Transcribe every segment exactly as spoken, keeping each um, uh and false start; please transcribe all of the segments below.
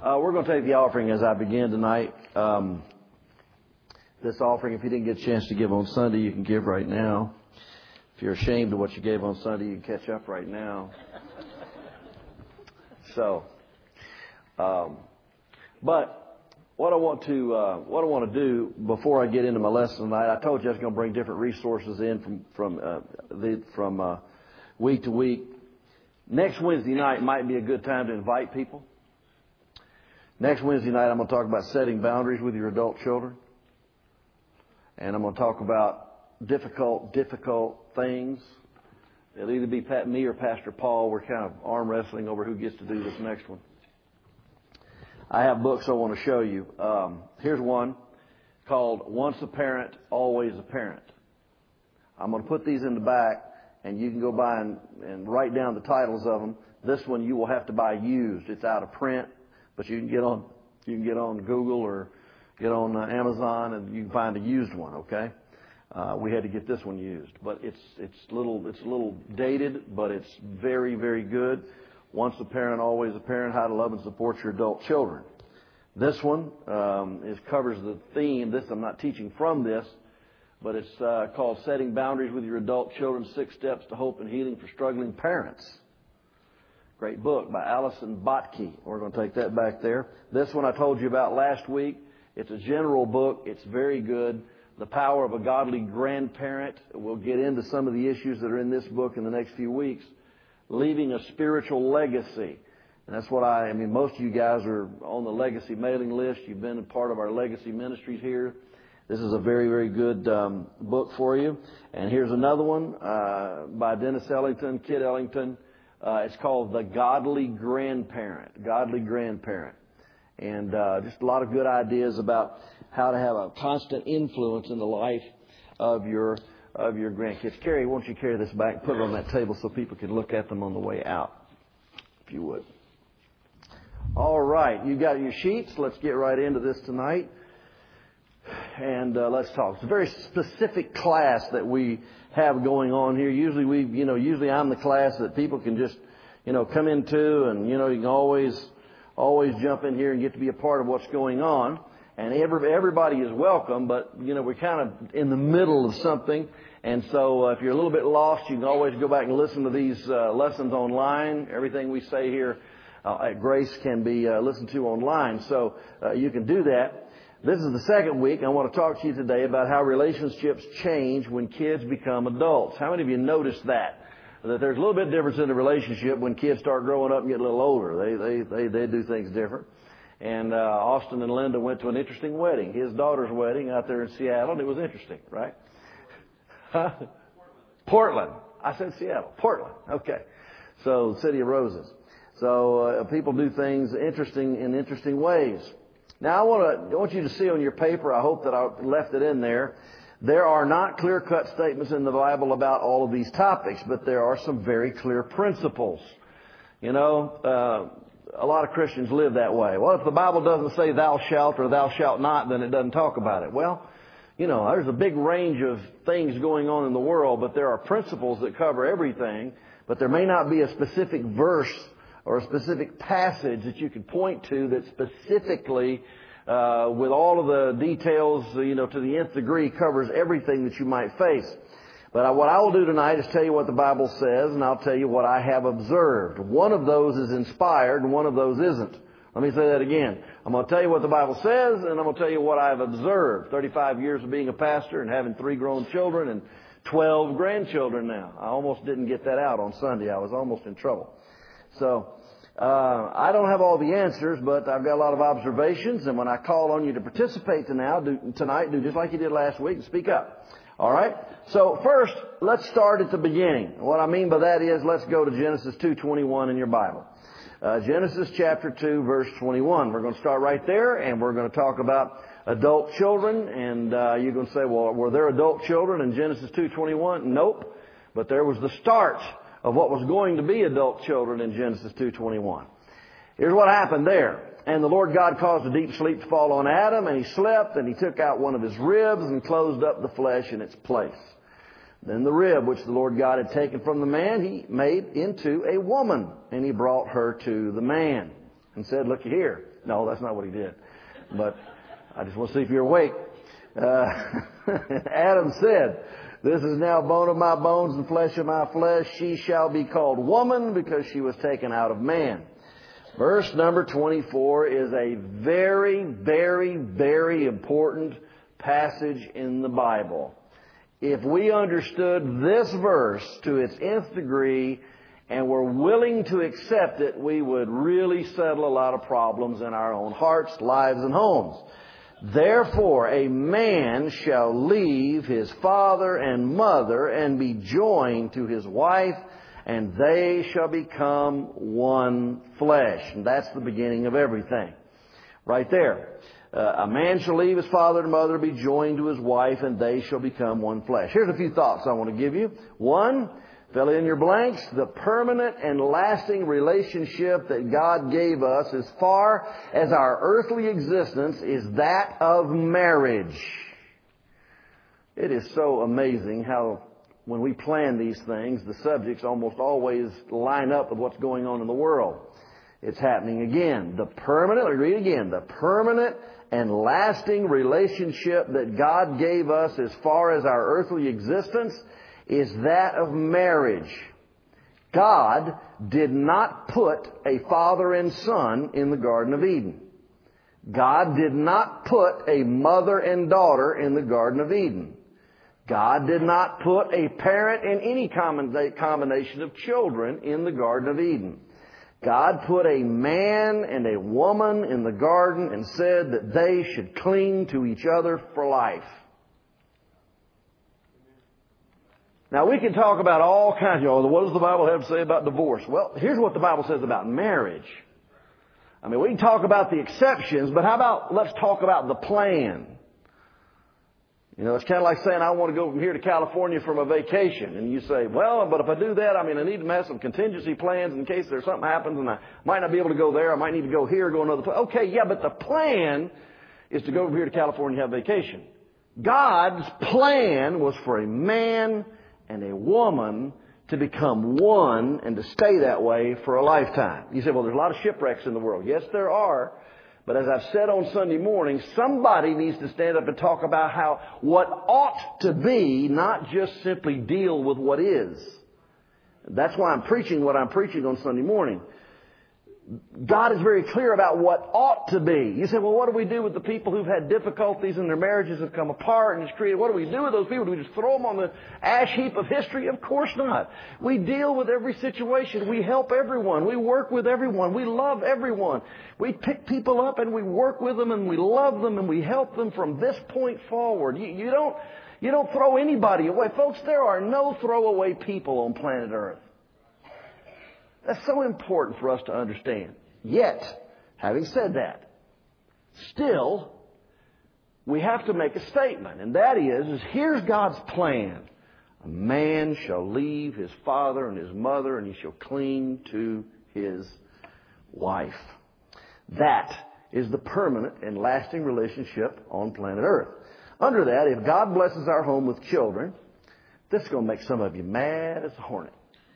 Uh, we're going to take the offering as I begin tonight. Um, this offering, if you didn't get a chance to give on Sunday, you can give right now. If you're ashamed of what you gave on Sunday, you can catch up right now. So, um, but what I want to uh, what I want to do before I get into my lesson tonight, I told you I was going to bring different resources in from from uh, the, from uh, week to week. Next Wednesday night might be a good time to invite people. Next Wednesday night, I'm going to talk about setting boundaries with your adult children. And I'm going to talk about difficult, difficult things. It'll either be Pat, me or Pastor Paul. We're kind of arm wrestling over who gets to do this next one. I have books I want to show you. Um, here's one called Once a Parent, Always a Parent. I'm going to put these in the back, and you can go by and, and write down the titles of them. This one you will have to buy used. It's out of print. But you can get on you can get on Google or get on uh, Amazon and you can find a used one. Okay, uh, we had to get this one used, but it's it's little it's a little dated, but it's very very good. Once a parent, always a parent: How to love and support your adult children. This one um, is covers the theme. This I'm not teaching from this, but it's uh, called Setting Boundaries with Your Adult Children: Six Steps to Hope and Healing for Struggling Parents. Great book by Allison Botke. We're going to take that back there. This one I told you about last week. It's a general book. It's very good. The Power of a Godly Grandparent. We'll get into some of the issues that are in this book in the next few weeks. Leaving a Spiritual Legacy. And that's what I, I mean, most of you guys are on the Legacy mailing list. You've been a part of our Legacy ministries here. This is a very, very good um, book for you. And here's another one uh, by Dennis Ellington, Kit Ellington. Uh, it's called The Godly Grandparent. Godly Grandparent. And uh, just a lot of good ideas about how to have a constant influence in the life of your of your grandkids. Carrie, why don't you carry this back and put it on that table so people can look at them on the way out, if you would. All right. You got your sheets. Let's get right into this tonight. And uh, let's talk. It's a very specific class that we have going on here. Usually we, you know, usually I'm the class that people can just, you know, come into, and, you know, you can always, always jump in here and get to be a part of what's going on. And every, everybody is welcome, but, you know, we're kind of in the middle of something. And so uh, if you're a little bit lost, you can always go back and listen to these uh, lessons online. Everything we say here uh, at Grace can be uh, listened to online. So uh, you can do that. This is the second week. I want to talk to you today about how relationships change when kids become adults. How many of you noticed that? That there's a little bit of difference in the relationship when kids start growing up and get a little older. They they they, they do things different. And uh, Austin and Linda went to an interesting wedding. His daughter's wedding out there in Seattle, and it was interesting, right? Huh? Portland. I said Seattle. Portland. Okay. So, City of Roses. So uh, people do things interesting in interesting ways. Now, I want to I want you to see on your paper, I hope that I left it in there, there are not clear-cut statements in the Bible about all of these topics, but there are some very clear principles. You know, uh, a lot of Christians live that way. Well, if the Bible doesn't say thou shalt or thou shalt not, then it doesn't talk about it. Well, you know, there's a big range of things going on in the world, but there are principles that cover everything, but there may not be a specific verse or a specific passage that you could point to that specifically, uh, with all of the details, you know, to the nth degree covers everything that you might face. But I, what I will do tonight is tell you what the Bible says, and I'll tell you what I have observed. One of those is inspired, and one of those isn't. Let me say that again. I'm going to tell you what the Bible says, and I'm going to tell you what I've observed. thirty-five years of being a pastor and having three grown children and twelve grandchildren now. I almost didn't get that out on Sunday. I was almost in trouble. So, uh, I don't have all the answers, but I've got a lot of observations, and when I call on you to participate tonight, do, tonight, do just like you did last week and speak up. All right? So first, let's start at the beginning. What I mean by that is, let's go to Genesis two twenty-one in your Bible. Uh, Genesis chapter two, verse twenty-one. We're going to start right there, and we're going to talk about adult children, and uh, you're going to say, well, were there adult children in Genesis two twenty-one? Nope. But there was the start of what was going to be adult children in Genesis two twenty-one. Here's what happened there. And the Lord God caused a deep sleep to fall on Adam, and he slept, and he took out one of his ribs and closed up the flesh in its place. Then the rib which the Lord God had taken from the man, he made into a woman, and he brought her to the man and said, look here, No, that's not what he did. But I just want to see if you're awake. Uh, Adam said, this is now bone of my bones and flesh of my flesh. She shall be called woman because she was taken out of man. Verse number twenty-four is a very, very, very important passage in the Bible. If we understood this verse to its nth degree and were willing to accept it, we would really settle a lot of problems in our own hearts, lives, and homes. Therefore, a man shall leave his father and mother and be joined to his wife, and they shall become one flesh. And that's the beginning of everything. Right there. Uh, a man shall leave his father and mother, be joined to his wife, and they shall become one flesh. Here's a few thoughts I want to give you. One, fill in your blanks. The permanent and lasting relationship that God gave us as far as our earthly existence is that of marriage. It is so amazing how when we plan these things, the subjects almost always line up with what's going on in the world. It's happening again. The permanent, let me read again, the permanent and lasting relationship that God gave us as far as our earthly existence is that of marriage. God did not put a father and son in the Garden of Eden. God did not put a mother and daughter in the Garden of Eden. God did not put a parent and any combination of children in the Garden of Eden. God put a man and a woman in the garden and said that they should cling to each other for life. Now, we can talk about all kinds of, what does the Bible have to say about divorce? Well, here's what the Bible says about marriage. I mean, we can talk about the exceptions, but how about let's talk about the plan? You know, it's kind of like saying, I want to go from here to California from a vacation. And you say, well, but if I do that, I mean, I need to have some contingency plans in case there's something happens and I might not be able to go there. I might need to go here, go another place. Okay, yeah, but the plan is to go from here to California and have a vacation. God's plan was for a man and a woman to become one and to stay that way for a lifetime. You say, well, there's a lot of shipwrecks in the world. Yes, there are. But as I've said on Sunday morning, somebody needs to stand up and talk about how what ought to be, not just simply deal with what is. That's why I'm preaching what I'm preaching on Sunday morning. God is very clear about what ought to be. You say, well, what do we do with the people who've had difficulties and their marriages have come apart and it's created? What do we do with those people? Do we just throw them on the ash heap of history? Of course not. We deal with every situation. We help everyone. We work with everyone. We love everyone. We pick people up and we work with them and we love them and we help them from this point forward. You, you don't, you don't throw anybody away. Folks, there are no throwaway people on planet Earth. That's so important for us to understand. Yet, having said that, still, we have to make a statement. And that is, is here's God's plan. A man shall leave his father and his mother and he shall cling to his wife. That is the permanent and lasting relationship on planet Earth. Under that, if God blesses our home with children, this is going to make some of you mad as a hornet.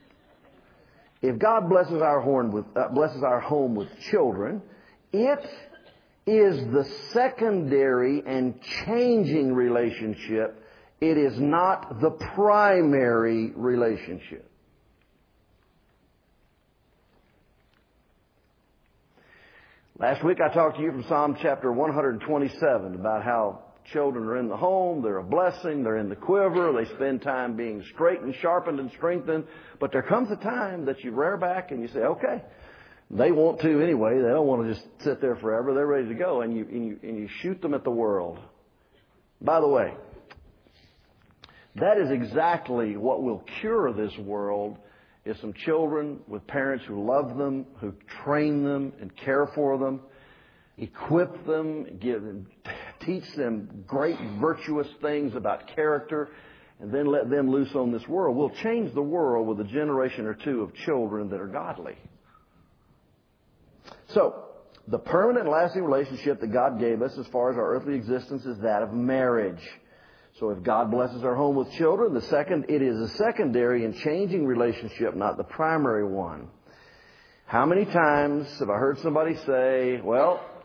If God blesses our, horn with, uh, blesses our home with children, it is the secondary and changing relationship. It is not the primary relationship. Last week I talked to you from Psalm chapter one twenty-seven about how children are in the home, they're a blessing, they're in the quiver, they spend time being straightened, sharpened, and strengthened. But there comes a time that you rear back and you say, okay, they want to anyway. They don't want to just sit there forever. They're ready to go. And you, and you, and you shoot them at the world. By the way, that is exactly what will cure this world, is some children with parents who love them, who train them and care for them, equip them, give them, teach them great virtuous things about character, and then let them loose on this world. We'll change the world with a generation or two of children that are godly. So, the permanent and lasting relationship that God gave us as far as our earthly existence is that of marriage. So if God blesses our home with children, the second, it is a secondary and changing relationship, not the primary one. How many times have I heard somebody say, well,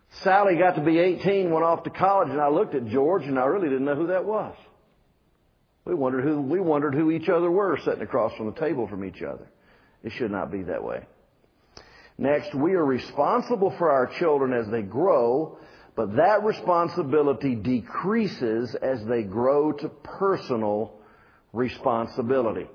Sally got to be eighteen, went off to college, and I looked at George, and I really didn't know who that was. We wondered who, we wondered who each other were sitting across from the table from each other. It should not be that way. Next, we are responsible for our children as they grow, but that responsibility decreases as they grow to personal responsibility.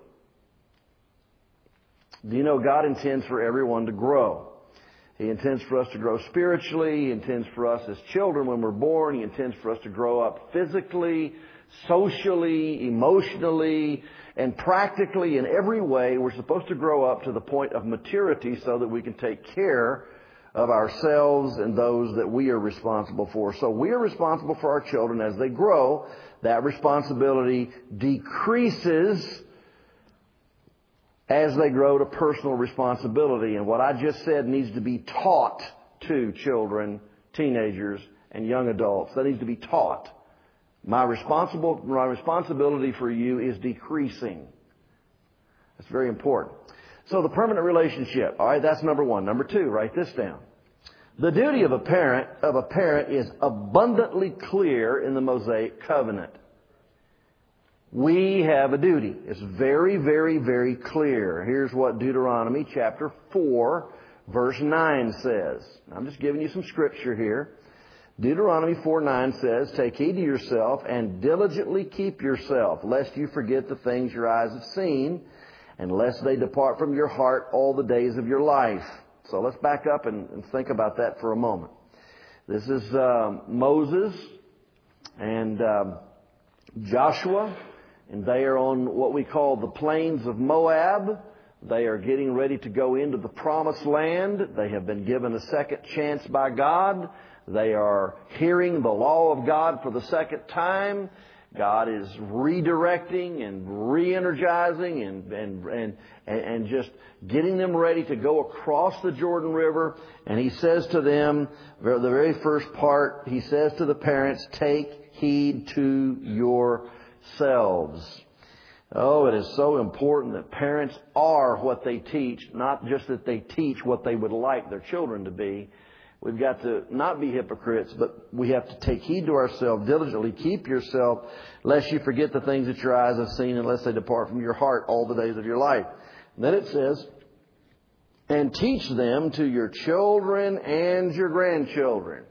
Do you know God intends for everyone to grow? He intends for us to grow spiritually. He intends for us as children when we're born. He intends for us to grow up physically, socially, emotionally, and practically in every way. We're supposed to grow up to the point of maturity so that we can take care of ourselves and those that we are responsible for. So we are responsible for our children as they grow. That responsibility decreases as they grow to personal responsibility. And what I just said needs to be taught to children, teenagers, and young adults. That needs to be taught. My responsible, my responsibility for you is decreasing. That's very important. So the permanent relationship. All right, that's number one. Number two, write this down. The duty of a parent, of a parent is abundantly clear in the Mosaic covenant. We have a duty. It's very, very, very clear. Here's what Deuteronomy chapter four, verse nine says. I'm just giving you some scripture here. Deuteronomy four nine says, "Take heed to yourself and diligently keep yourself, lest you forget the things your eyes have seen, and lest they depart from your heart all the days of your life." So let's back up and, and think about that for a moment. This is uh, Moses and um, Joshua. And they are on what we call the plains of Moab. They are getting ready to go into the promised land. They have been given a second chance by God. They are hearing the law of God for the second time. God is redirecting and re-energizing and, and, and, and just getting them ready to go across the Jordan River. And He says to them, the very first part, He says to the parents, "Take heed to your selves." Oh, it is so important that parents are what they teach, not just that they teach what they would like their children to be. We've got to not be hypocrites, but we have to take heed to ourselves, diligently keep yourself, lest you forget the things that your eyes have seen, unless they depart from your heart all the days of your life. And then it says, "And teach them to your children and your grandchildren."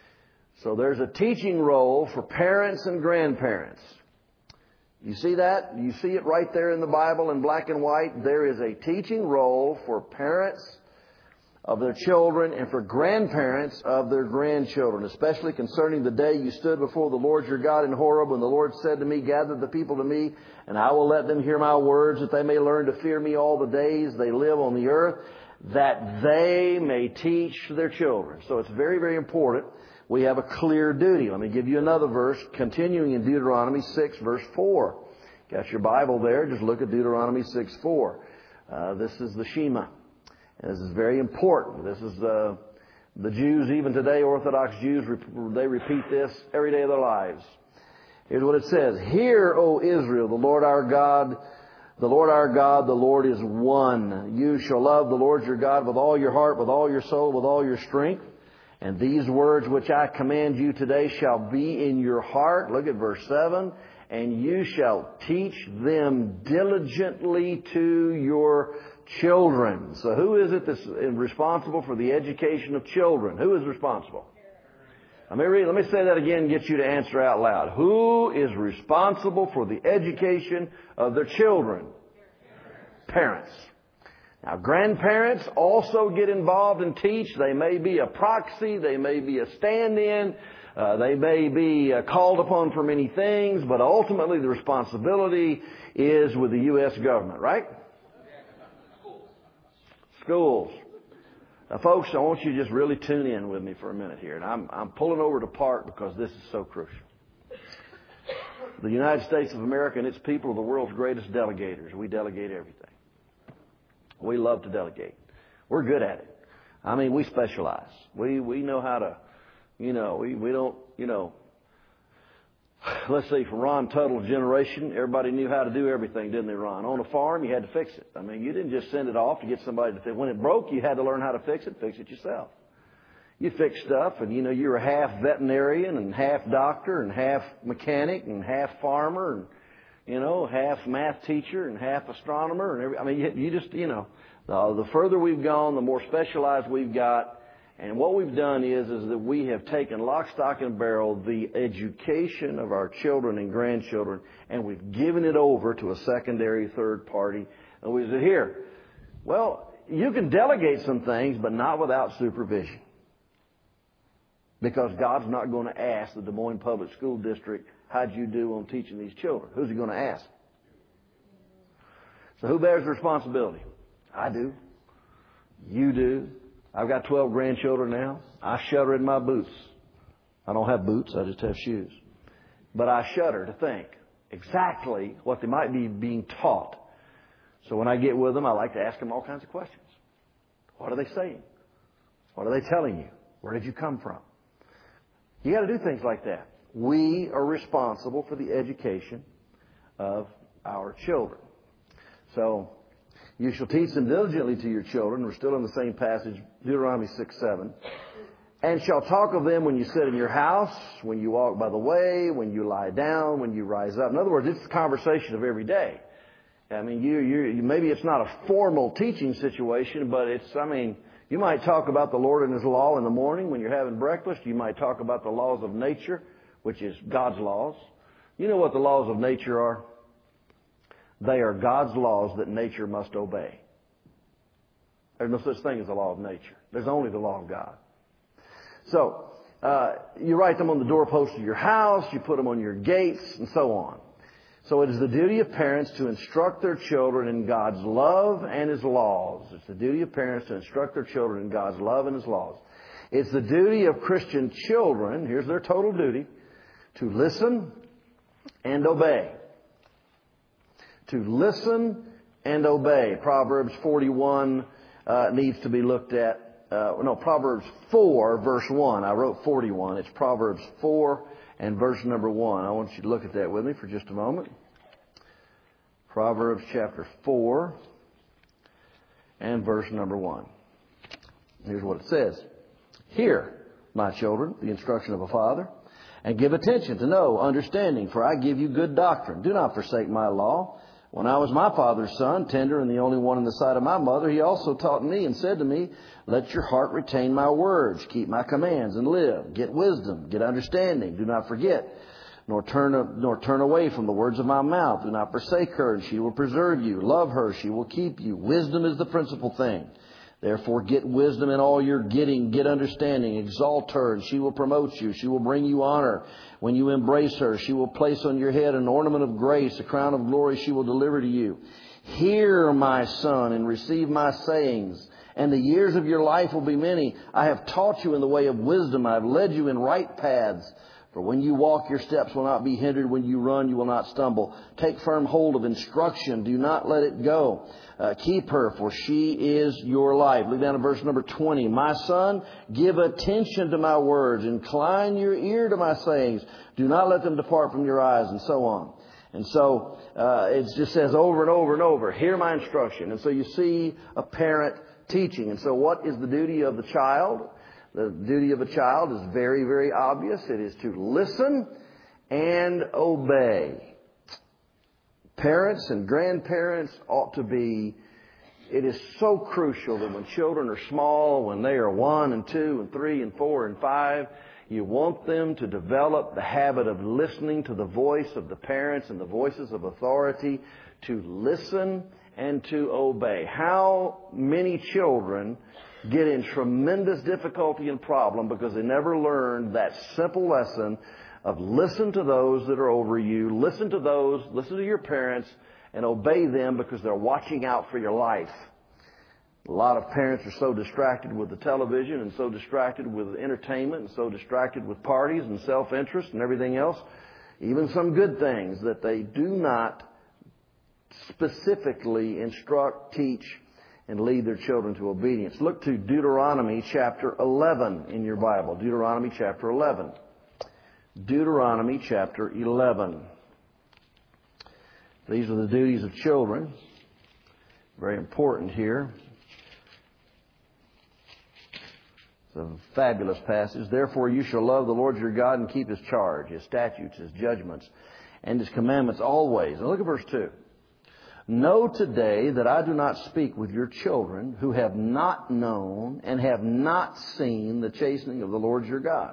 So there's a teaching role for parents and grandparents. You see that? You see it right there in the Bible in black and white. There is a teaching role for parents of their children and for grandparents of their grandchildren, especially concerning the day you stood before the Lord your God in Horeb, when the Lord said to me, "Gather the people to me, and I will let them hear my words, that they may learn to fear me all the days they live on the earth, that they may teach their children." So it's very, very important. We have a clear duty. Let me give you another verse, continuing in Deuteronomy six, verse four. Got your Bible there? Just look at Deuteronomy six, four. Uh, this is the Shema. And this is very important. This is the, the Jews, even today, Orthodox Jews, they repeat this every day of their lives. Here's what it says. "Hear, O Israel, the Lord our God, the Lord our God, the Lord is one. You shall love the Lord your God with all your heart, with all your soul, with all your strength. And these words which I command you today shall be in your heart." Look at verse seven. "And you shall teach them diligently to your children." So who is it that's responsible for the education of children? Who is responsible? Let me read, let me say that again and get you to answer out loud. Who is responsible for the education of their children? Parents. Now, grandparents also get involved and teach. They may be a proxy. They may be a stand-in. Uh, they may be uh, called upon for many things. But ultimately, the responsibility is with the U S government, right? Schools. Now, folks, I want you to just really tune in with me for a minute here. And I'm, I'm pulling over to park because this is so crucial. The United States of America and its people are the world's greatest delegators. We delegate everything. We love to delegate. We're good at it. I mean, we specialize. We we know how to, you know, we, we don't, you know, let's see, from Ron Tuttle's generation, everybody knew how to do everything, didn't they, Ron? On a farm, you had to fix it. I mean, you didn't just send it off to get somebody to fix it. When it broke, you had to learn how to fix it, fix it yourself. you fix stuff, and you know you're a half veterinarian and half doctor and half mechanic and half farmer and you know half math teacher and half astronomer and every. I mean, you, you just you know the, the further we've gone, the more specialized we've got. And what we've done is, is that we have taken lock, stock, and barrel the education of our children and grandchildren, and we've given it over to a secondary, third party. And we said, here, well, you can delegate some things, but not without supervision. Because God's not going to ask the Des Moines Public School District, how'd you do on teaching these children? Who's he going to ask? So who bears the responsibility? I do. You do. I've got twelve grandchildren now. I shudder in my boots. I don't have boots. I just have shoes. But I shudder to think exactly what they might be being taught. So when I get with them, I like to ask them all kinds of questions. What are they saying? What are they telling you? Where did you come from? You got to do things like that. We are responsible for the education of our children. So you shall teach them diligently to your children. We're still in the same passage, Deuteronomy six seven. And shall talk of them when you sit in your house, when you walk by the way, when you lie down, when you rise up. In other words, it's the conversation of every day. I mean, you, you, you maybe it's not a formal teaching situation, but it's, I mean, you might talk about the Lord and His law in the morning when you're having breakfast. You might talk about the laws of nature, which is God's laws. You know what the laws of nature are? They are God's laws that nature must obey. There's no such thing as the law of nature. There's only the law of God. So, uh, you write them on the doorposts of your house, you put them on your gates, and so on. So it is the duty of parents to instruct their children in God's love and His laws. It's the duty of parents to instruct their children in God's love and His laws. It's the duty of Christian children, here's their total duty, to listen and obey. To listen and obey. Proverbs forty-one uh, needs to be looked at. Uh, no, Proverbs four, verse one. I wrote forty-one. It's Proverbs four and verse number one. I want you to look at that with me for just a moment. Proverbs chapter four and verse number one. Here's what it says. Hear, my children, the instruction of a father, and give attention to know understanding, for I give you good doctrine. Do not forsake my law. When I was my father's son, tender and the only one in the sight of my mother, he also taught me and said to me, let your heart retain my words, keep my commands and live. Get wisdom, get understanding, do not forget, nor turn, nor turn away from the words of my mouth. Do not forsake her, and she will preserve you. Love her, she will keep you. Wisdom is the principal thing. Therefore get wisdom in all your getting, get understanding, exalt her, and she will promote you. She will bring you honor. When you embrace her, she will place on your head an ornament of grace, a crown of glory she will deliver to you. Hear, my son, and receive my sayings, and the years of your life will be many. I have taught you in the way of wisdom. I have led you in right paths. For when you walk, your steps will not be hindered. When you run, you will not stumble. Take firm hold of instruction. Do not let it go. Uh, keep her, for she is your life. Look down to verse number twenty. My son, give attention to my words. Incline your ear to my sayings. Do not let them depart from your eyes, and so on. And so uh, it just says over and over and over, hear my instruction. And so you see a parent teaching. And so what is the duty of the child? The duty of a child is very, very obvious. It is to listen and obey. Parents and grandparents ought to be, it is so crucial that when children are small, when they are one and two and three and four and five, you want them to develop the habit of listening to the voice of the parents and the voices of authority, to listen and to obey. How many children get in tremendous difficulty and problem because they never learned that simple lesson of listen to those that are over you, listen to those, listen to your parents, and obey them because they're watching out for your life. A lot of parents are so distracted with the television and so distracted with entertainment and so distracted with parties and self-interest and everything else, even some good things, that they do not specifically instruct, teach, and lead their children to obedience. Look to Deuteronomy chapter eleven in your Bible. Deuteronomy chapter eleven. Deuteronomy chapter eleven. These are the duties of children. Very important here. It's a fabulous passage. Therefore you shall love the Lord your God and keep His charge, His statutes, His judgments, and His commandments always. And look at verse two. Know today that I do not speak with your children who have not known and have not seen the chastening of the Lord your God.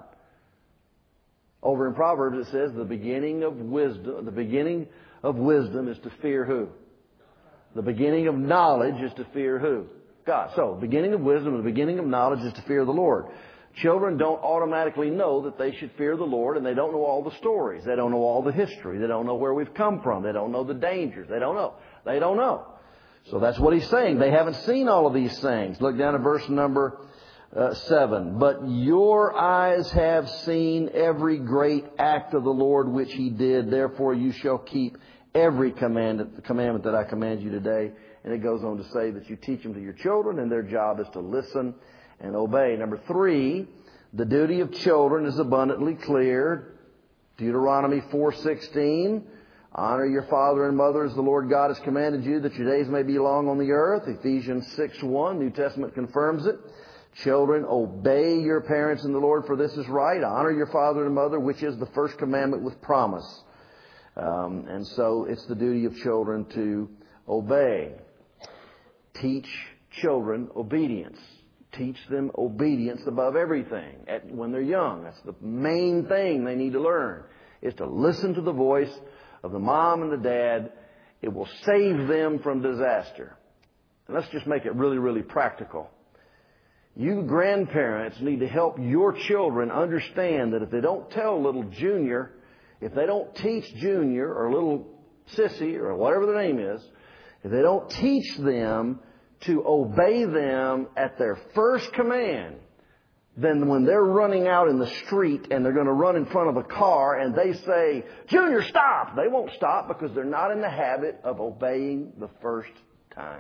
Over in Proverbs it says the beginning of wisdom, the beginning of wisdom is to fear who? The beginning of knowledge is to fear who? God. So, the beginning of wisdom and the beginning of knowledge is to fear the Lord. Children don't automatically know that they should fear the Lord, and they don't know all the stories. They don't know all the history. They don't know where we've come from. They don't know the dangers. They don't know. They don't know. So that's what he's saying. They haven't seen all of these things. Look down at verse number uh, seven. But your eyes have seen every great act of the Lord which He did. Therefore you shall keep every commandment, commandment that I command you today. And it goes on to say that you teach them to your children, and their job is to listen and obey. Number three, the duty of children is abundantly clear. Deuteronomy four sixteen. Honor your father and mother as the Lord God has commanded you, that your days may be long on the earth. Ephesians six one, New Testament confirms it. Children, obey your parents in the Lord, for this is right. Honor your father and mother, which is the first commandment with promise. Um, and so it's the duty of children to obey. Teach children obedience. Teach them obedience above everything at, when they're young. That's the main thing they need to learn, is to listen to the voice of the mom and the dad. It will save them from disaster. And let's just make it really, really practical. You grandparents need to help your children understand that if they don't tell little Junior, if they don't teach Junior or little Sissy or whatever the name is, if they don't teach them to obey them at their first command, then when they're running out in the street and they're going to run in front of a car and they say, Junior, stop! They won't stop because they're not in the habit of obeying the first time.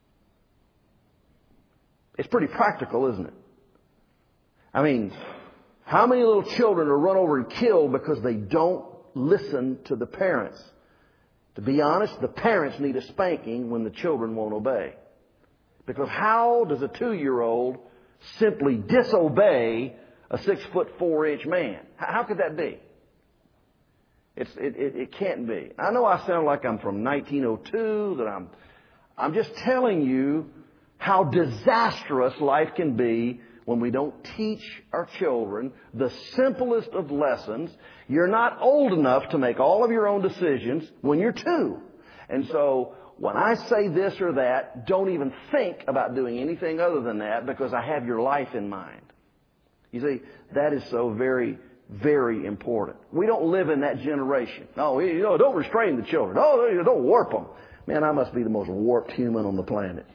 It's pretty practical, isn't it? I mean, how many little children are run over and killed because they don't listen to the parents? To be honest, the parents need a spanking when the children won't obey. Because how does a two-year-old simply disobey a six-foot, four-inch man? How could that be? It's, it, it, it can't be. I know I sound like I'm from nineteen oh two, that I'm, I'm just telling you how disastrous life can be when we don't teach our children the simplest of lessons. You're not old enough to make all of your own decisions when you're two. And so when I say this or that, don't even think about doing anything other than that, because I have your life in mind. You see, that is so very, very important. We don't live in that generation. No, you know, don't restrain the children. Oh, don't warp them. Man, I must be the most warped human on the planet.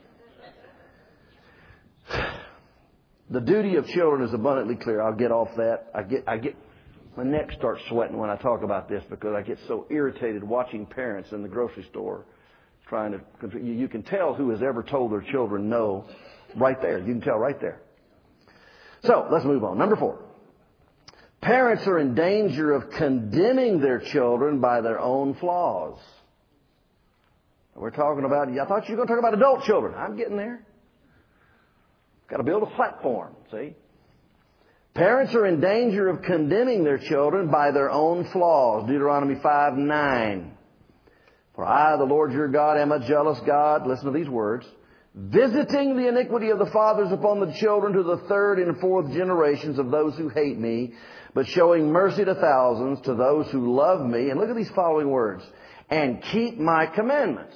The duty of children is abundantly clear. I'll get off that. I get, I get, my neck starts sweating when I talk about this because I get so irritated watching parents in the grocery store trying to, you can tell who has ever told their children no right there. You can tell right there. So, let's move on. Number four. Parents are in danger of condemning their children by their own flaws. We're talking about, I thought you were going to talk about adult children. I'm getting there. Got to build a platform, see? Parents are in danger of condemning their children by their own flaws. Deuteronomy five nine. For I, the Lord your God, am a jealous God. Listen to these words. Visiting the iniquity of the fathers upon the children to the third and fourth generations of those who hate me, but showing mercy to thousands to those who love me. And look at these following words. And keep my commandments.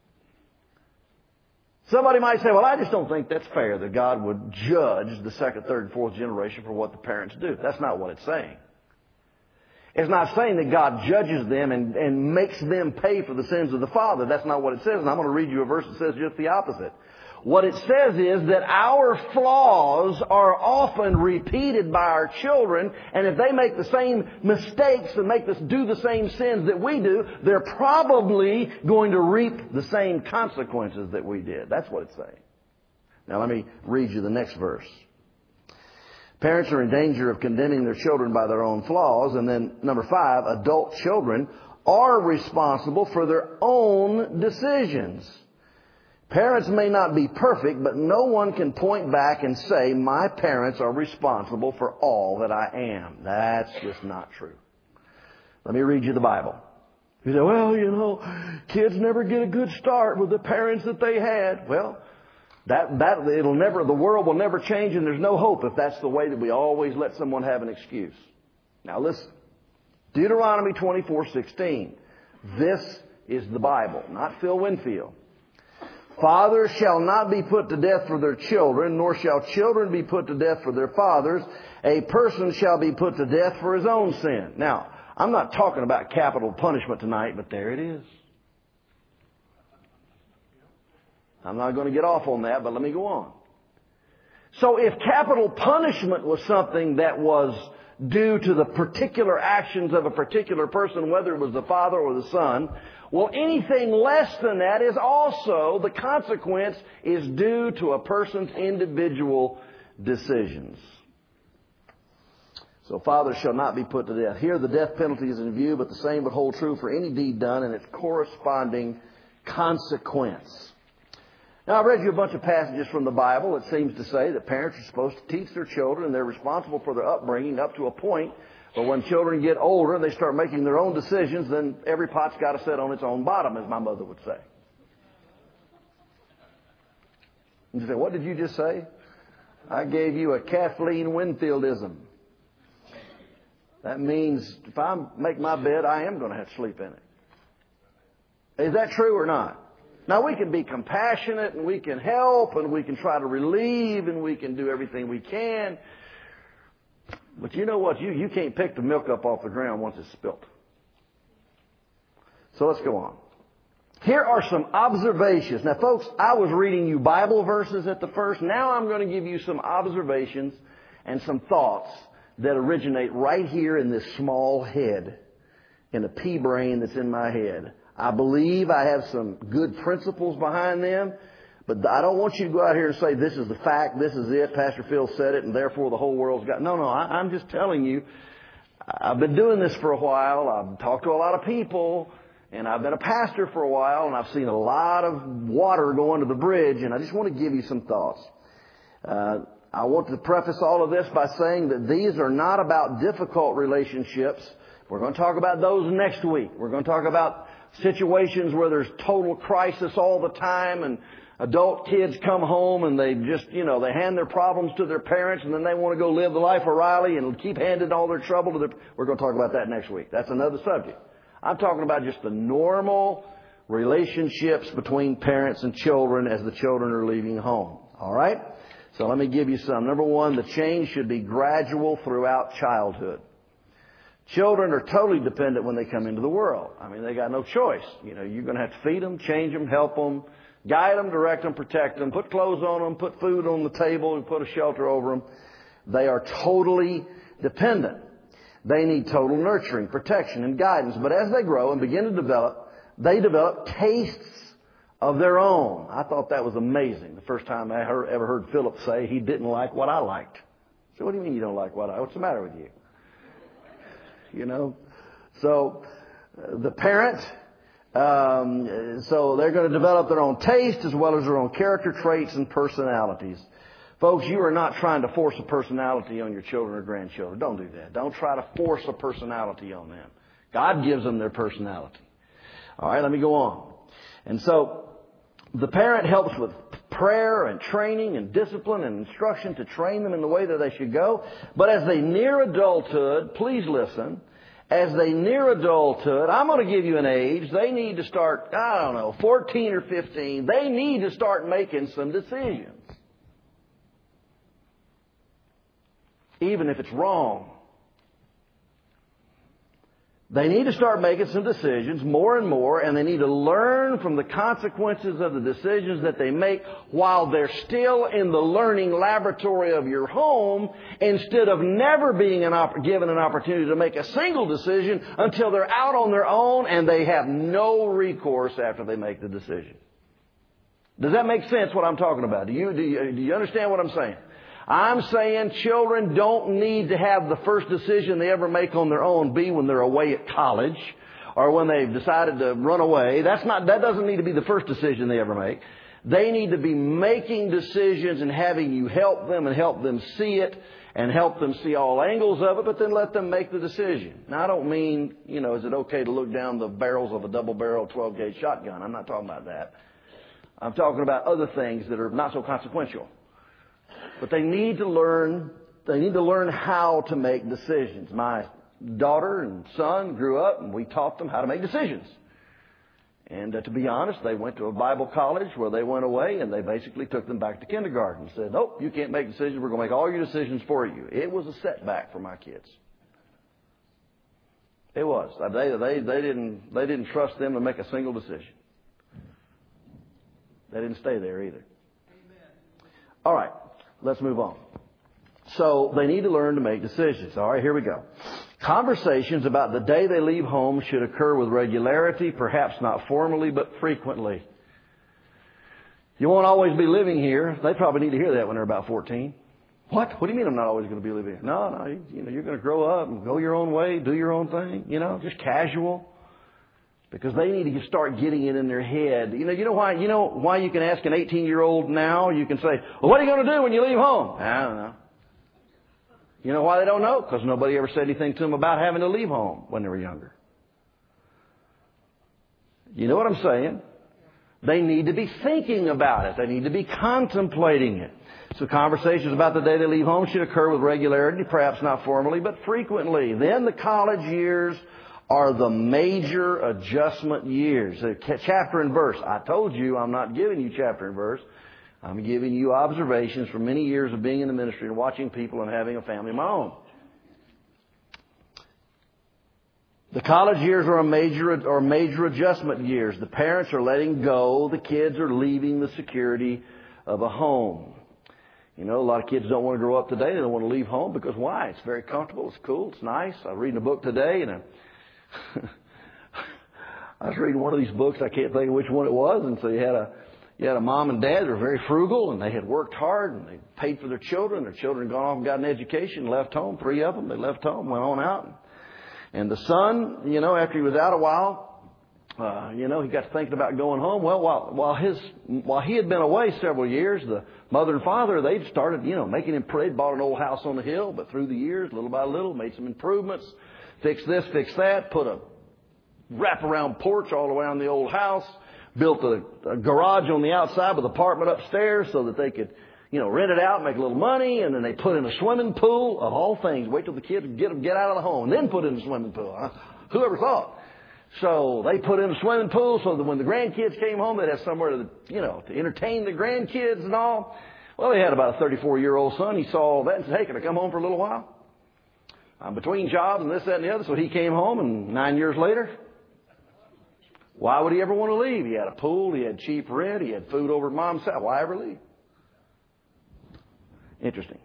Somebody might say, well, I just don't think that's fair that God would judge the second, third, and fourth generation for what the parents do. That's not what it's saying. It's not saying that God judges them and, and makes them pay for the sins of the father. That's not what it says. And I'm going to read you a verse that says just the opposite. What it says is that our flaws are often repeated by our children, and if they make the same mistakes and make us do the same sins that we do, they're probably going to reap the same consequences that we did. That's what it's saying. Now let me read you the next verse. Parents are in danger of condemning their children by their own flaws. And then number five, adult children are responsible for their own decisions. Parents may not be perfect, but no one can point back and say, my parents are responsible for all that I am. That's just not true. Let me read you the Bible. You say, well, you know, kids never get a good start with the parents that they had. Well, that, that, it'll never, the world will never change, and there's no hope if that's the way that we always let someone have an excuse. Now listen. Deuteronomy twenty-four sixteen. This is the Bible, not Phil Winfield. Fathers shall not be put to death for their children, nor shall children be put to death for their fathers. A person shall be put to death for his own sin. Now, I'm not talking about capital punishment tonight, but there it is. I'm not going to get off on that, but let me go on. So if capital punishment was something that was due to the particular actions of a particular person, whether it was the father or the son, well, anything less than that is also, the consequence is due to a person's individual decisions. So fathers shall not be put to death. Here the death penalty is in view, but the same would hold true for any deed done and its corresponding consequence. Now, I've read you a bunch of passages from the Bible that seems to say that parents are supposed to teach their children and they're responsible for their upbringing up to a point. But when children get older and they start making their own decisions, then every pot's got to sit on its own bottom, as my mother would say. And you say, what did you just say? I gave you a Kathleen Winfieldism. That means if I make my bed, I am going to have to sleep in it. Is that true or not? Now, we can be compassionate and we can help and we can try to relieve and we can do everything we can. But you know what? You, you can't pick the milk up off the ground once it's spilt. So let's go on. Here are some observations. Now, folks, I was reading you Bible verses at the first. Now I'm going to give you some observations and some thoughts that originate right here in this small head, in a pea brain that's in my head. I believe I have some good principles behind them, but I don't want you to go out here and say, this is the fact, this is it, Pastor Phil said it, and therefore the whole world's got... No, no, I, I'm just telling you, I've been doing this for a while. I've talked to a lot of people, and I've been a pastor for a while, and I've seen a lot of water go under the bridge, and I just want to give you some thoughts. Uh, I want to preface all of this by saying that these are not about difficult relationships. We're going to talk about those next week. We're going to talk about situations where there's total crisis all the time and adult kids come home and they just, you know, they hand their problems to their parents and then they want to go live the life of Riley and keep handing all their trouble to their... We're going to talk about that next week. That's another subject. I'm talking about just the normal relationships between parents and children as the children are leaving home. All right? So let me give you some. Number one, the change should be gradual throughout childhood. Children are totally dependent when they come into the world. I mean, they got no choice. You know, you're going to have to feed them, change them, help them, guide them, direct them, protect them, put clothes on them, put food on the table, and put a shelter over them. They are totally dependent. They need total nurturing, protection, and guidance. But as they grow and begin to develop, they develop tastes of their own. I thought that was amazing. The first time I heard, ever heard Philip say he didn't like what I liked. So what do you mean you don't like what I... What's the matter with you? You know, so uh, the parent, um, so they're going to develop their own taste as well as their own character traits and personalities. Folks, you are not trying to force a personality on your children or grandchildren. Don't do that. Don't try to force a personality on them. God gives them their personality. All right, let me go on. And so the parent helps with prayer and training and discipline and instruction to train them in the way that they should go. But as they near adulthood, please listen, as they near adulthood, I'm going to give you an age, they need to start, I don't know, fourteen or fifteen, they need to start making some decisions. Even if it's wrong. They need to start making some decisions more and more, and they need to learn from the consequences of the decisions that they make while they're still in the learning laboratory of your home, instead of never being an op- given an opportunity to make a single decision until they're out on their own and they have no recourse after they make the decision. Does that make sense what I'm talking about? Do you, do you, do you understand what I'm saying? I'm saying children don't need to have the first decision they ever make on their own be when they're away at college or when they've decided to run away. That's not, that doesn't need to be the first decision they ever make. They need to be making decisions and having you help them and help them see it and help them see all angles of it, but then let them make the decision. Now, I don't mean, you know, is it okay to look down the barrels of a double-barrel twelve gauge shotgun? I'm not talking about that. I'm talking about other things that are not so consequential. But they need to learn, they need to learn how to make decisions. My daughter and son grew up and we taught them how to make decisions. And uh, to be honest, they went to a Bible college where they went away and they basically took them back to kindergarten and said, nope, you can't make decisions. We're going to make all your decisions for you. It was a setback for my kids. It was. They, they, they didn't, they didn't trust them to make a single decision. They didn't stay there either. Amen. All right, let's move on. So they need to learn to make decisions. All right, here we go. Conversations about the day they leave home should occur with regularity, perhaps not formally, but frequently. You won't always be living here. They probably need to hear that when they're about fourteen. What? What do you mean I'm not always going to be living here? No, no, you, you know, you're going to grow up and go your own way, do your own thing, you know, just casual. Because they need to start getting it in their head. You know, you know why, you know why you can ask an eighteen-year-old now, you can say, well, what are you going to do when you leave home? I don't know. You know why they don't know? Because nobody ever said anything to them about having to leave home when they were younger. You know what I'm saying? They need to be thinking about it. They need to be contemplating it. So conversations about the day they leave home should occur with regularity, perhaps not formally, but frequently. Then the college years are the major adjustment years. Chapter and verse. I told you I'm not giving you chapter and verse. I'm giving you observations from many years of being in the ministry and watching people and having a family of my own. The college years are a major or major adjustment years. The parents are letting go. The kids are leaving the security of a home. You know, a lot of kids don't want to grow up today. They don't want to leave home because why? It's very comfortable. It's cool. It's nice. I was reading a book today and I, I was reading one of these books. I can't think of which one it was. And so you had a You had a mom and dad that were very frugal, and they had worked hard, and they paid for their children. Their children had gone off and got an education, left home. Three of them, they left home, went on out. And the son, you know, after he was out a while, uh, you know, he got to thinking about going home. Well, while while his while he had been away several years, the mother and father, they'd started, you know, making him pray. Bought an old house on the hill, but through the years, little by little, made some improvements, fixed this, fixed that, put a wraparound porch all around the old house. Built a, a garage on the outside with an apartment upstairs so that they could, you know, rent it out, make a little money, and then they put in a swimming pool of all things. Wait till the kids get them get out of the home, and then put in a swimming pool. Huh? Whoever thought? So they put in a swimming pool so that when the grandkids came home, they'd have somewhere to, you know, to entertain the grandkids and all. Well, they had about a thirty-four-year-old son. He saw all that and said, "Hey, can I come home for a little while? I'm between jobs and this, that, and the other." So he came home, and nine years later. Why would he ever want to leave? He had a pool, he had cheap rent, he had food over at mom's house. Why ever leave? Interesting.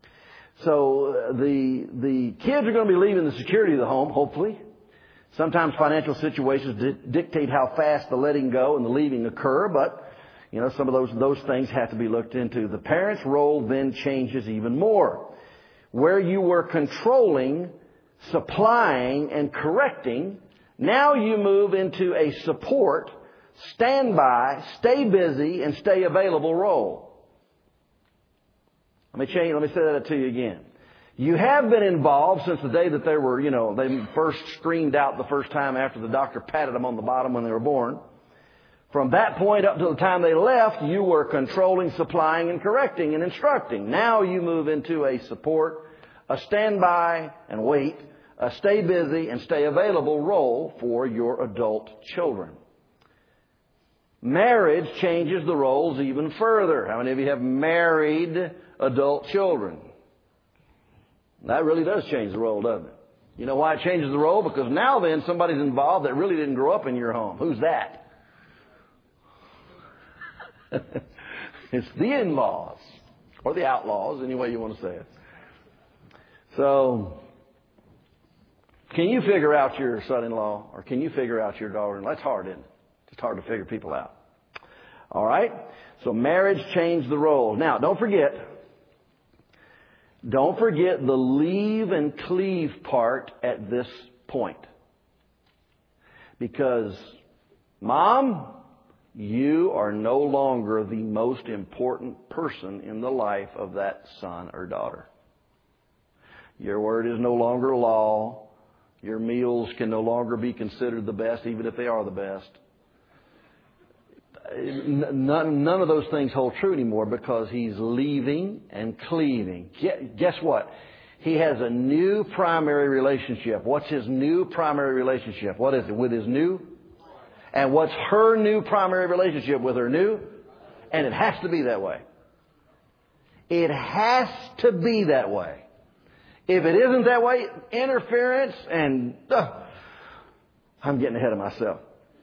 So uh, the the kids are going to be leaving the security of the home, hopefully. Sometimes financial situations di- dictate how fast the letting go and the leaving occur, but you know some of those those things have to be looked into. The parent's role then changes even more. Where you were controlling, supplying, and correcting, now you move into a support, standby, stay busy, and stay available role. Let me change, let me say that to you again. You have been involved since the day that they were, you know, they first screamed out the first time after the doctor patted them on the bottom when they were born. From that point up to the time they left, you were controlling, supplying, and correcting and instructing. Now you move into a support, a standby, and wait, a stay busy and stay available role for your adult children. Marriage changes the roles even further. How many of you have married adult children? That really does change the role, doesn't it? You know why it changes the role? Because now then somebody's involved that really didn't grow up in your home. Who's that? It's the in-laws. Or the outlaws, any way you want to say it. So, can you figure out your son-in-law? Or can you figure out your daughter-in-law? That's hard, isn't it? It's hard to figure people out. All right? So marriage changed the role. Now, don't forget, don't forget the leave and cleave part at this point. Because, Mom, you are no longer the most important person in the life of that son or daughter. Your word is no longer law. Your meals can no longer be considered the best, even if they are the best. None, none of those things hold true anymore because he's leaving and cleaving. Guess what? He has a new primary relationship. What's his new primary relationship? What is it? With his new? And what's her new primary relationship with her new? And it has to be that way. It has to be that way. If it isn't that way, interference and uh, I'm getting ahead of myself.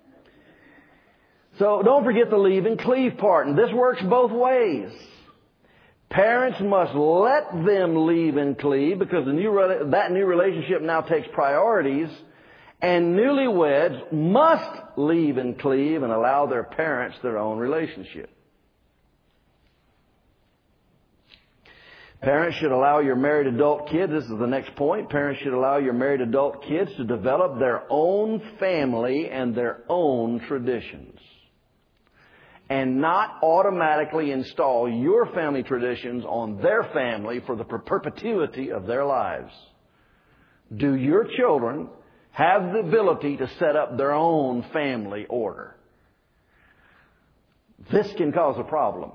So don't forget the leave and cleave part. And this works both ways. Parents must let them leave and cleave because the new, that new relationship now takes priorities. And newlyweds must leave and cleave and allow their parents their own relationship. Parents should allow your married adult kids, this is the next point, parents should allow your married adult kids to develop their own family and their own traditions. And not automatically install your family traditions on their family for the perpetuity of their lives. Do your children have the ability to set up their own family order? This can cause a problem.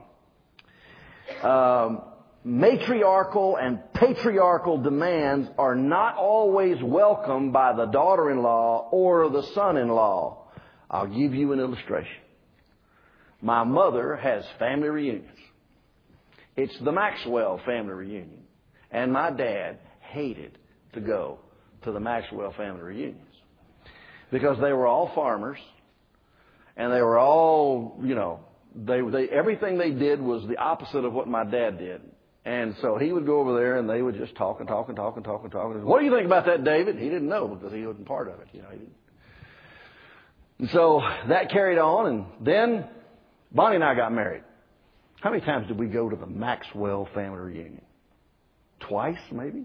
Um, matriarchal and patriarchal demands are not always welcomed by the daughter-in-law or the son-in-law. I'll give you an illustration. My mother has family reunions. It's the Maxwell family reunion. And my dad hated to go to the Maxwell family reunions because they were all farmers and they were all, you know, they, they everything they did was the opposite of what my dad did. And so he would go over there and they would just talk and talk and talk and talk and talk. And, what do you think about that, David? He didn't know because he wasn't part of it. You know, he didn't. And so that carried on, and then Bonnie and I got married. How many times did we go to the Maxwell family reunion? Twice, maybe?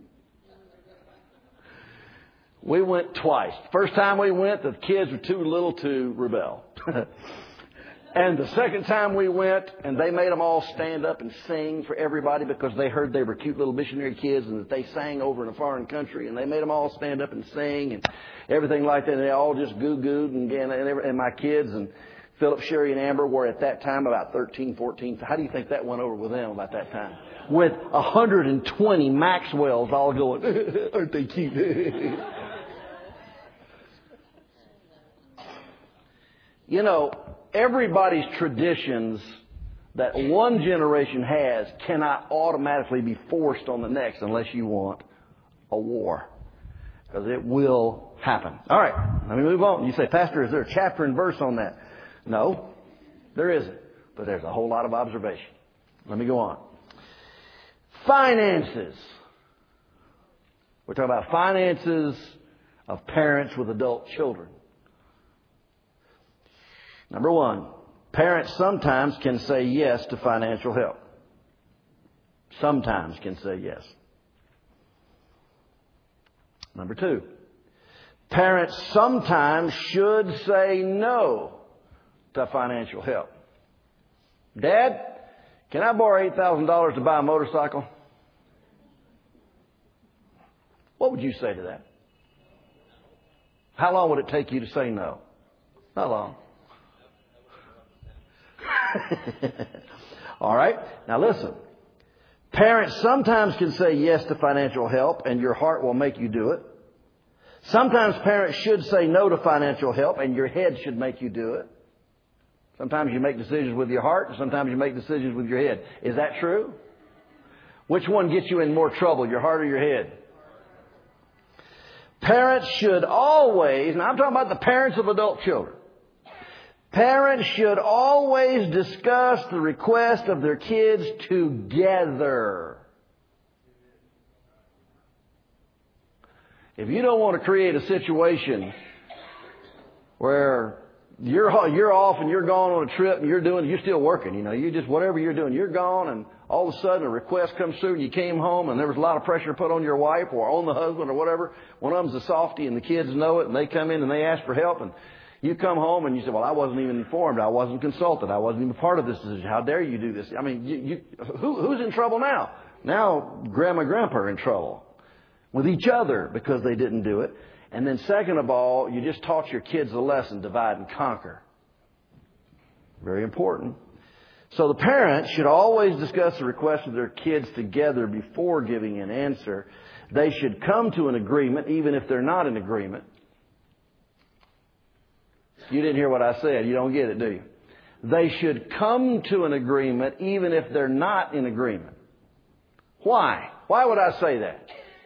We went twice. First time we went, the kids were too little to rebel. And the second time we went, and they made them all stand up and sing for everybody because they heard they were cute little missionary kids and that they sang over in a foreign country. And they made them all stand up and sing and everything like that. And they all just goo-gooed. And, and, and my kids and Philip, Sherry, and Amber were at that time about thirteen, fourteen. How do you think that went over with them about that time? With one hundred twenty Maxwells all going, aren't they cute? You know, everybody's traditions that one generation has cannot automatically be forced on the next unless you want a war. Because it will happen. All right, let me move on. You say, Pastor, is there a chapter and verse on that? No, there isn't. But there's a whole lot of observation. Let me go on. Finances. We're talking about finances of parents with adult children. Number one, parents sometimes can say yes to financial help. Sometimes can say yes. Number two, parents sometimes should say no to financial help. Dad, can I borrow eight thousand dollars to buy a motorcycle? What would you say to that? How long would it take you to say no? Not long. All right. Now listen. Parents sometimes can say yes to financial help and your heart will make you do it. Sometimes parents should say no to financial help and your head should make you do it. Sometimes you make decisions with your heart and sometimes you make decisions with your head. Is that true? Which one gets you in more trouble, your heart or your head? Parents should always, now I'm talking about the parents of adult children. Parents should always discuss the request of their kids together. If you don't want to create a situation where you're you're off and you're gone on a trip and you're doing you're still working, you know, you just whatever you're doing, you're gone, and all of a sudden a request comes through and you came home and there was a lot of pressure put on your wife or on the husband or whatever. One of them's a softie and the kids know it and they come in and they ask for help and You come home and you say, well, I wasn't even informed. I wasn't consulted. I wasn't even part of this decision. How dare you do this? I mean, you, you, who, who's in trouble now? Now, grandma and grandpa are in trouble with each other because they didn't do it. And then second of all, you just taught your kids a lesson, divide and conquer. Very important. So the parents should always discuss the request of their kids together before giving an answer. They should come to an agreement even if they're not in agreement. You didn't hear what I said. You don't get it, do you? They should come to an agreement even if they're not in agreement. Why? Why would I say that?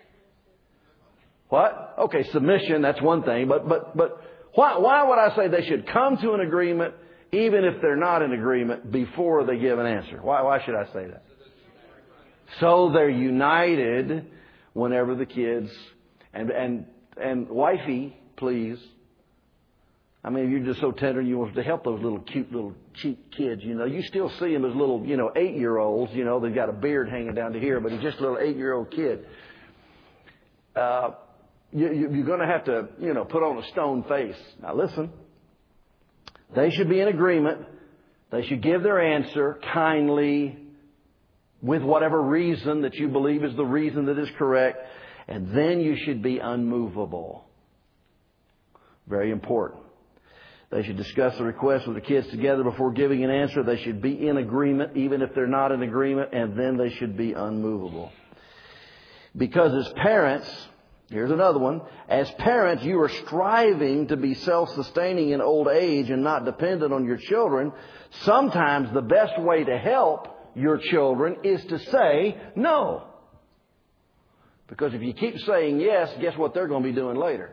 What? Okay, submission, that's one thing. But but but why why would I say they should come to an agreement even if they're not in agreement before they give an answer? Why why should I say that? So they're united whenever the kids and and and wifey, please. I mean, you're just so tender. You want to help those little cute little cheap kids. You know, you still see them as little, you know, eight-year-olds. You know, they've got a beard hanging down to here, but he's just a little eight-year-old kid. Uh, you, you, you're going to have to, you know, put on a stone face. Now, listen. They should be in agreement. They should give their answer kindly, with whatever reason that you believe is the reason that is correct, and then you should be unmovable. Very important. They should discuss the request with the kids together before giving an answer. They should be in agreement, even if they're not in agreement, and then they should be unmovable. Because as parents, here's another one, as parents, you are striving to be self-sustaining in old age and not dependent on your children. Sometimes the best way to help your children is to say no. Because if you keep saying yes, guess what they're going to be doing later?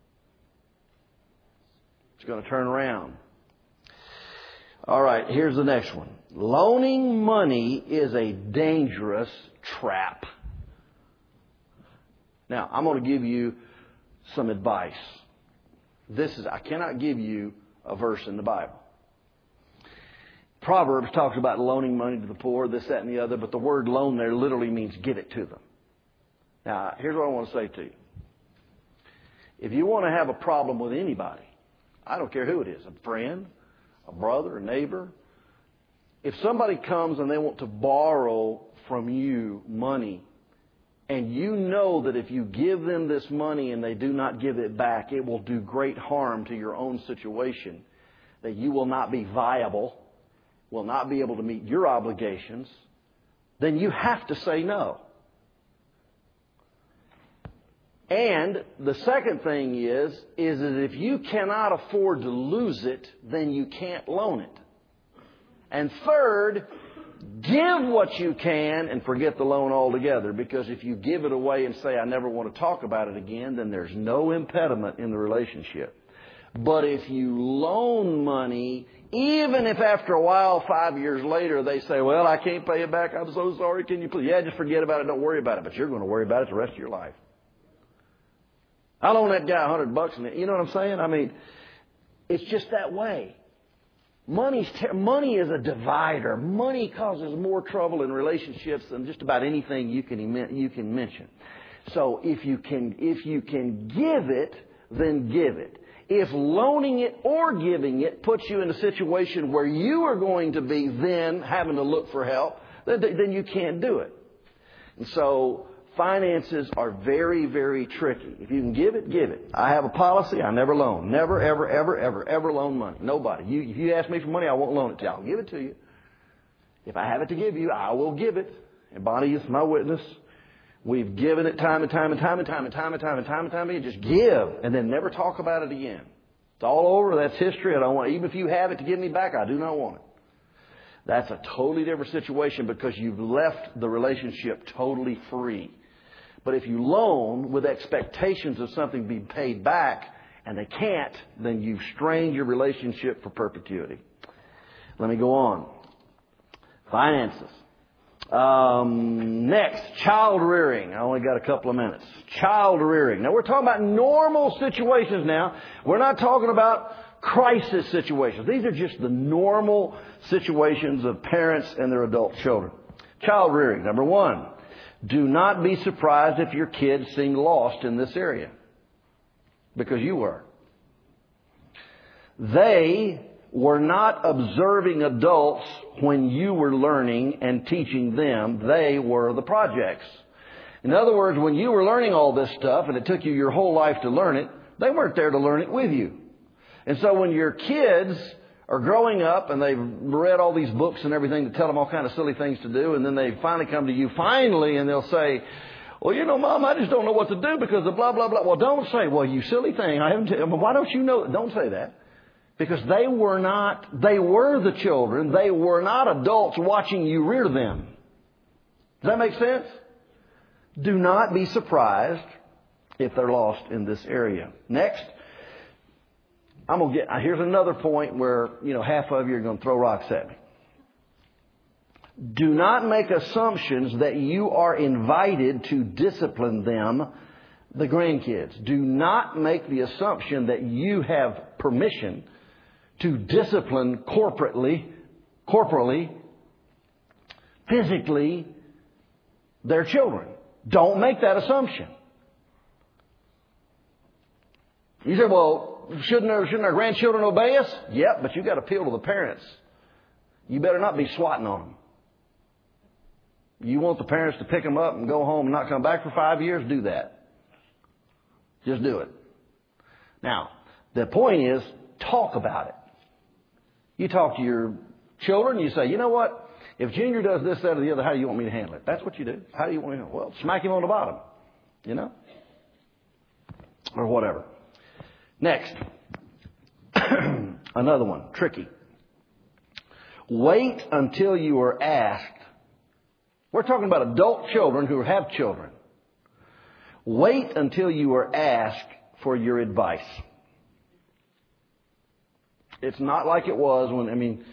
It's going to turn around. All right, here's the next one. Loaning money is a dangerous trap. Now, I'm going to give you some advice. This is, I cannot give you a verse in the Bible. Proverbs talks about loaning money to the poor, this, that, and the other, but the word loan there literally means give it to them. Now, here's what I want to say to you. If you want to have a problem with anybody, I don't care who it is, a friend, a brother, a neighbor. If somebody comes and they want to borrow from you money, and you know that if you give them this money and they do not give it back, it will do great harm to your own situation, that you will not be viable, will not be able to meet your obligations, then you have to say no. And the second thing is, is that if you cannot afford to lose it, then you can't loan it. And third, give what you can and forget the loan altogether. Because if you give it away and say, I never want to talk about it again, then there's no impediment in the relationship. But if you loan money, even if after a while, five years later, they say, well, I can't pay it back, I'm so sorry, can you please? Yeah, just forget about it, don't worry about it. But you're going to worry about it the rest of your life. I loan that guy a hundred bucks, and you know what I'm saying? I mean, it's just that way. Money's ter- money is a divider. Money causes more trouble in relationships than just about anything you can em- you can mention. So if you can if you can give it, then give it. If loaning it or giving it puts you in a situation where you are going to be then having to look for help, then, then you can't do it. And so finances are very, very tricky. If you can give it, give it. I have a policy. I never loan. Never, ever, ever, ever, ever loan money. Nobody. You, if you ask me for money, I won't loan it to you. I'll give it to you. If I have it to give you, I will give it. And Bonnie is my witness. We've given it time and time and time and time and time and time and time and time again. Just give and then never talk about it again. It's all over. That's history. I don't want it. Even if you have it to give me back, I do not want it. That's a totally different situation because you've left the relationship totally free. But if you loan with expectations of something being paid back and they can't, then you've strained your relationship for perpetuity. Let me go on. Finances. Um, next, child rearing. I only got a couple of minutes. Child rearing. Now we're talking about normal situations now. We're not talking about crisis situations. These are just the normal situations of parents and their adult children. Child rearing. Number one. Do not be surprised if your kids seem lost in this area. Because you were. They were not observing adults when you were learning and teaching them. They were the projects. In other words, when you were learning all this stuff and it took you your whole life to learn it, they weren't there to learn it with you. And so when your kids are growing up and they've read all these books and everything to tell them all kind of silly things to do, and then they finally come to you finally and they'll say, well, you know, Mom, I just don't know what to do because of blah, blah, blah. Well, don't say, well, you silly thing. I haven't. T- why don't you know? Don't say that. Because they were not, they were the children. They were not adults watching you rear them. Does that make sense? Do not be surprised if they're lost in this area. Next, I'm going to get, here's another point where, you know, half of you are going to throw rocks at me. Do not make assumptions that you are invited to discipline them, the grandkids. Do not make the assumption that you have permission to discipline corporately, corporally, physically, their children. Don't make that assumption. You say, well, shouldn't our, shouldn't our grandchildren obey us? Yep, but you've got to appeal to the parents. You better not be swatting on them. You want the parents to pick them up and go home and not come back for five years? Do that. Just do it. Now, the point is, talk about it. You talk to your children, you say, you know what? If Junior does this, that, or the other, how do you want me to handle it? That's what you do. How do you want me to? Well, smack him on the bottom. You know? Or whatever. Next. Another one. Tricky. Wait until you are asked. We're talking about adult children who have children. Wait until you are asked for your advice. It's not like it was when, I mean,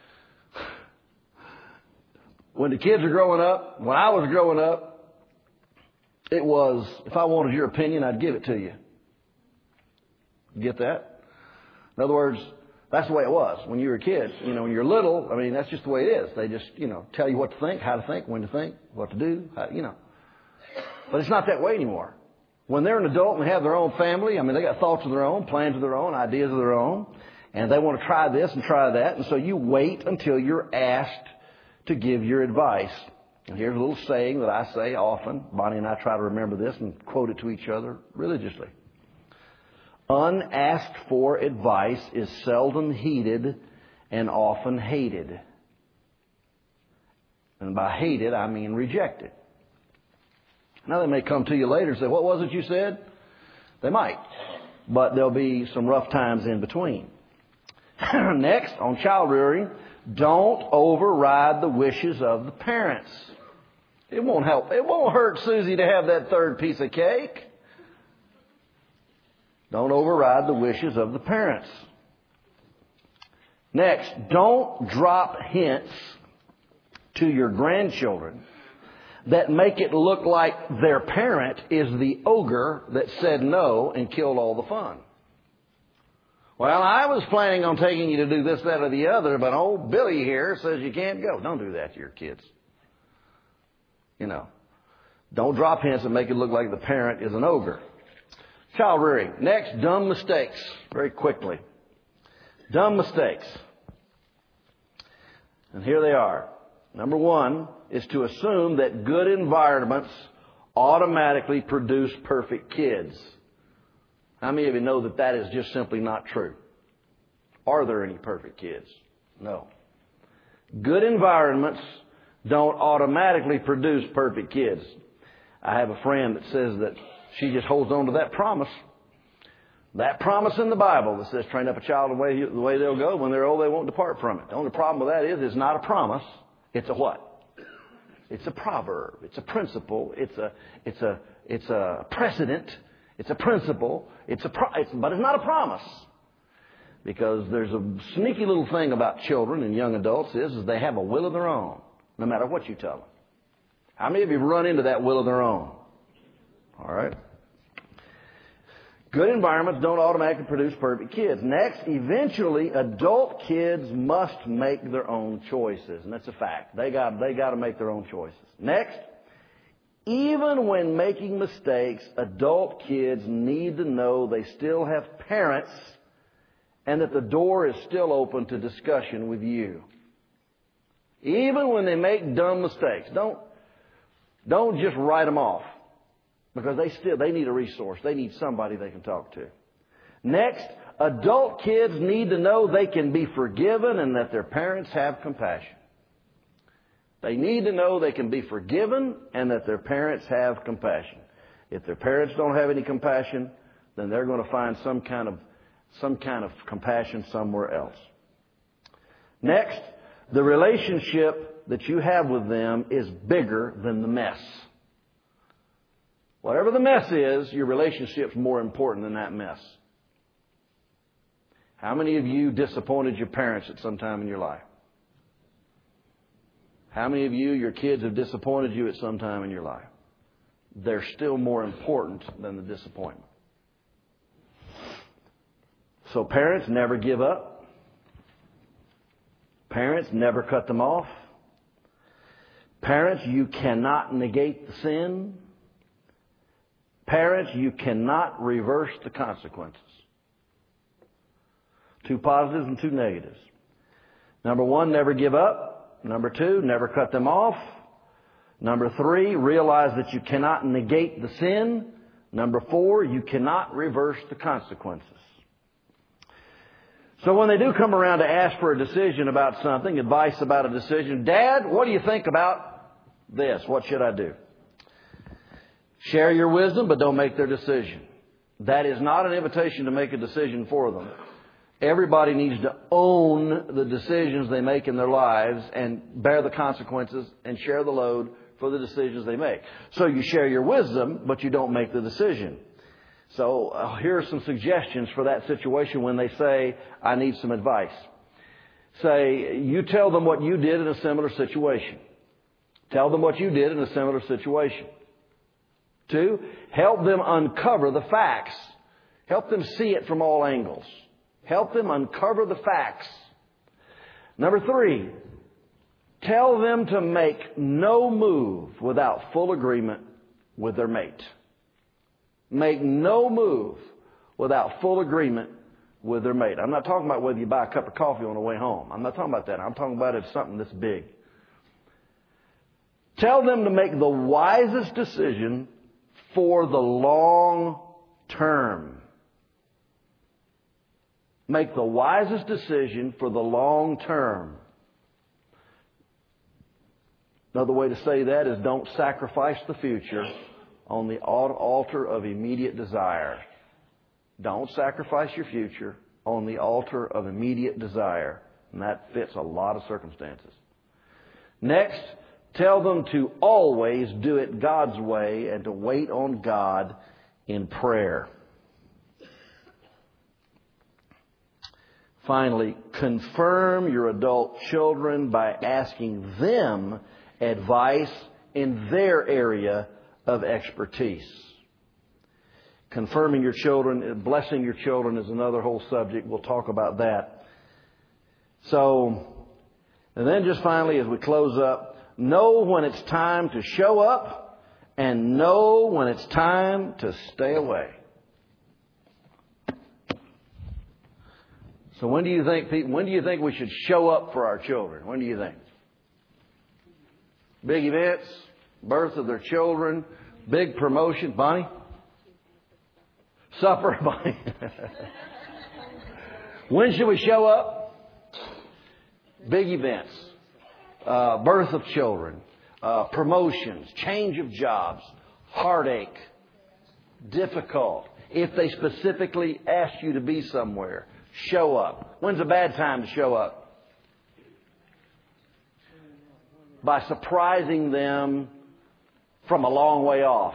when the kids are growing up, when I was growing up, it was, if I wanted your opinion, I'd give it to you. Get that? In other words, that's the way it was when you were a kid. You know, when you're little, I mean, that's just the way it is. They just, you know, tell you what to think, how to think, when to think, what to do, how, you know. But it's not that way anymore. When they're an adult and they have their own family, I mean, they got thoughts of their own, plans of their own, ideas of their own, and they want to try this and try that. And so you wait until you're asked to give your advice. And here's a little saying that I say often. Bonnie and I try to remember this and quote it to each other religiously. Unasked for advice is seldom heeded and often hated. And by hated, I mean rejected. Now they may come to you later and say, what was it you said? They might. But there'll be some rough times in between. Next, on child rearing, don't override the wishes of the parents. It won't help. It won't hurt Susie to have that third piece of cake. Don't override the wishes of the parents. Next, don't drop hints to your grandchildren that make it look like their parent is the ogre that said no and killed all the fun. Well, I was planning on taking you to do this, that, or the other, but old Billy here says you can't go. Don't do that to your kids. You know, don't drop hints that make it look like the parent is an ogre. Child rearing. Next, dumb mistakes. Very quickly. Dumb mistakes. And here they are. Number one is to assume that good environments automatically produce perfect kids. How many of you know that that is just simply not true? Are there any perfect kids? No. Good environments don't automatically produce perfect kids. I have a friend that says that she just holds on to that promise. That promise in the Bible that says, train up a child the way, the way they'll go. When they're old, they won't depart from it. The only problem with that is it's not a promise. It's a what? It's a proverb. It's a principle. It's a, it's a, it's a precedent. It's a principle. It's a pro- it's, but it's not a promise. Because there's a sneaky little thing about children and young adults is, is they have a will of their own, no matter what you tell them. How many of you run into that will of their own? All right. Good environments don't automatically produce perfect kids. Next, eventually, adult kids must make their own choices. And that's a fact. They got, they got to make their own choices. Next, even when making mistakes, adult kids need to know they still have parents and that the door is still open to discussion with you. Even when they make dumb mistakes, don't, don't just write them off, because they still, they need a resource. They need somebody they can talk to. Next, adult kids need to know they can be forgiven and that their parents have compassion. They need to know they can be forgiven and that their parents have compassion. If their parents don't have any compassion, then they're going to find some kind of, some kind of compassion somewhere else. Next, the relationship that you have with them is bigger than the mess. Whatever the mess is, your relationship's more important than that mess. How many of you disappointed your parents at some time in your life? How many of you, your kids have disappointed you at some time in your life? They're still more important than the disappointment. So parents, never give up. Parents, never cut them off. Parents, you cannot negate the sin. Parents, you cannot reverse the consequences. Two positives and two negatives. Number one, never give up. Number two, never cut them off. Number three, realize that you cannot negate the sin. Number four, you cannot reverse the consequences. So when they do come around to ask for a decision about something, advice about a decision, Dad, what do you think about this? What should I do? Share your wisdom, but don't make their decision. That is not an invitation to make a decision for them. Everybody needs to own the decisions they make in their lives and bear the consequences and share the load for the decisions they make. So you share your wisdom, but you don't make the decision. So uh, here are some suggestions for that situation when they say, I need some advice. Say, you tell them what you did in a similar situation. Tell them what you did in a similar situation. Two, help them uncover the facts. Help them see it from all angles. Help them uncover the facts. Number three, tell them to make no move without full agreement with their mate. Make no move without full agreement with their mate. I'm not talking about whether you buy a cup of coffee on the way home. I'm not talking about that. I'm talking about if something that's big. Tell them to make the wisest decision for the long term. Make the wisest decision for the long term. Another way to say that is don't sacrifice the future on the altar of immediate desire. Don't sacrifice your future on the altar of immediate desire. And that fits a lot of circumstances. Next, tell them to always do it God's way and to wait on God in prayer. Finally, confirm your adult children by asking them advice in their area of expertise. Confirming your children, blessing your children is another whole subject. We'll talk about that. So, and then just finally, as we close up, know when it's time to show up and know when it's time to stay away. So when do you think people, when do you think we should show up for our children? When do you think? Big events, birth of their children, big promotion. Bonnie? Supper, Bonnie. When should we show up? Big events, uh, birth of children, uh, promotions, change of jobs, heartache, difficult. If they specifically ask you to be somewhere, show up. When's a bad time to show up? By surprising them from a long way off.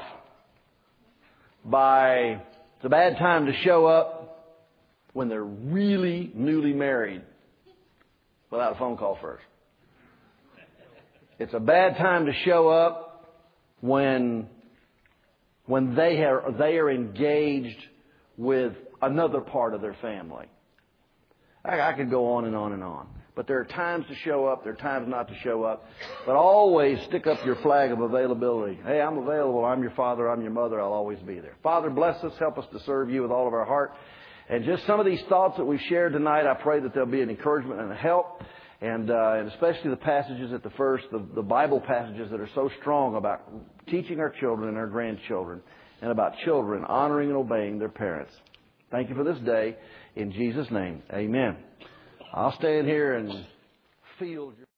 By, it's a bad time to show up when they're really newly married without a phone call first. It's a bad time to show up when, when they are, they are engaged with another part of their family. I, I could go on and on and on. But there are times to show up. There are times not to show up. But always stick up your flag of availability. Hey, I'm available. I'm your father. I'm your mother. I'll always be there. Father, bless us. Help us to serve you with all of our heart. And just some of these thoughts that we've shared tonight, I pray that they'll be an encouragement and a help. And, uh, and especially the passages at the first, the, the Bible passages that are so strong about teaching our children and our grandchildren and about children honoring and obeying their parents. Thank you for this day. In Jesus' name, amen. I'll stand here and field your